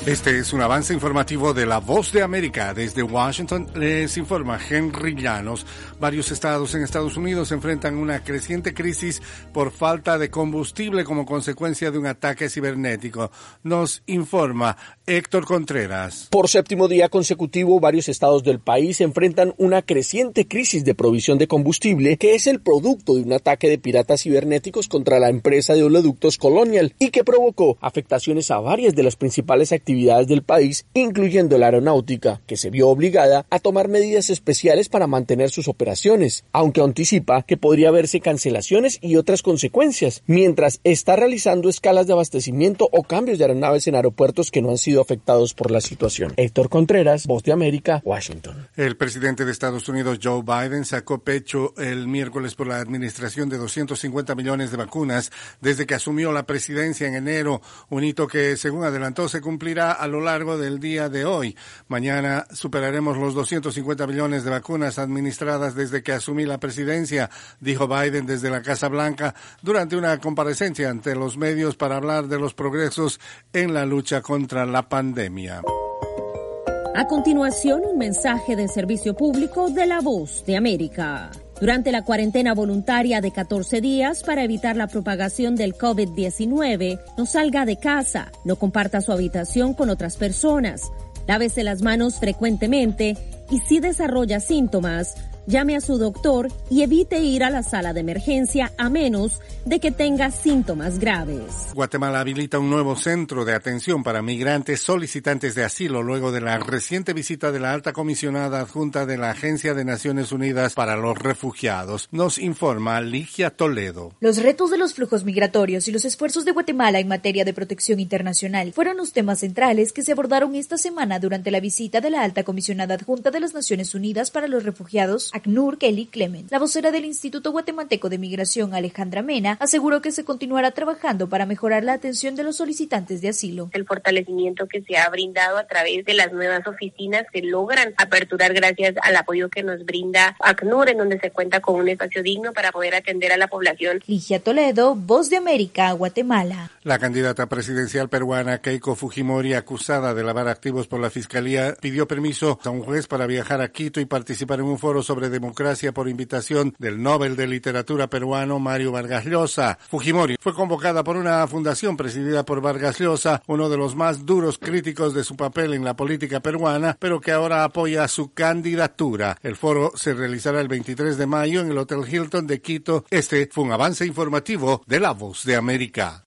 Este es un avance informativo de La Voz de América. Desde Washington les informa Henry Llanos. Varios estados en Estados Unidos enfrentan una creciente crisis por falta de combustible como consecuencia de un ataque cibernético. Nos informa Héctor Contreras. Por séptimo día consecutivo, varios estados del país enfrentan una creciente crisis de provisión de combustible que es el producto de un ataque de piratas cibernéticos contra la empresa de oleoductos Colonial y que provocó afectaciones a varias de las principales actividades del país, incluyendo la aeronáutica, que se vio obligada a tomar medidas especiales para mantener sus operaciones, aunque anticipa que podría haberse cancelaciones y otras consecuencias, mientras está realizando escalas de abastecimiento o cambios de aeronaves en aeropuertos que no han sido afectados por la situación. Héctor Contreras, Voz de América, Washington. El presidente de Estados Unidos, Joe Biden, sacó pecho el miércoles por la administración de 250 millones de vacunas desde que asumió la presidencia en enero, un hito que, según adelantó, se cumplirá a lo largo del día de hoy. Mañana superaremos los 250 millones de vacunas administradas desde que asumí la presidencia, dijo Biden desde la Casa Blanca durante una comparecencia ante los medios para hablar de los progresos en la lucha contra la pandemia. A continuación, un mensaje de servicio público de La Voz de América. Durante la cuarentena voluntaria de 14 días para evitar la propagación del COVID-19, no salga de casa, no comparta su habitación con otras personas, lávese las manos frecuentemente y si desarrolla síntomas, llame a su doctor y evite ir a la sala de emergencia a menos de que tenga síntomas graves. Guatemala habilita un nuevo centro de atención para migrantes solicitantes de asilo luego de la reciente visita de la alta comisionada adjunta de la Agencia de Naciones Unidas para los Refugiados. Nos informa Ligia Toledo. Los retos de los flujos migratorios y los esfuerzos de Guatemala en materia de protección internacional fueron los temas centrales que se abordaron esta semana durante la visita de la alta comisionada adjunta de las Naciones Unidas para los Refugiados, ACNUR, Kelly Clement. La vocera del Instituto Guatemalteco de Migración, Alejandra Mena, aseguró que se continuará trabajando para mejorar la atención de los solicitantes de asilo. El fortalecimiento que se ha brindado a través de las nuevas oficinas que logran aperturar gracias al apoyo que nos brinda ACNUR, en donde se cuenta con un espacio digno para poder atender a la población. Ligia Toledo, Voz de América, Guatemala. La candidata presidencial peruana Keiko Fujimori, acusada de lavar activos por la Fiscalía, pidió permiso a un juez para viajar a Quito y participar en un foro sobre democracia por invitación del Nobel de Literatura peruano Mario Vargas Llosa. Fujimori fue convocada por una fundación presidida por Vargas Llosa, uno de los más duros críticos de su papel en la política peruana, pero que ahora apoya su candidatura. El foro se realizará el 23 de mayo en el Hotel Hilton de Quito. Este fue un avance informativo de La Voz de América.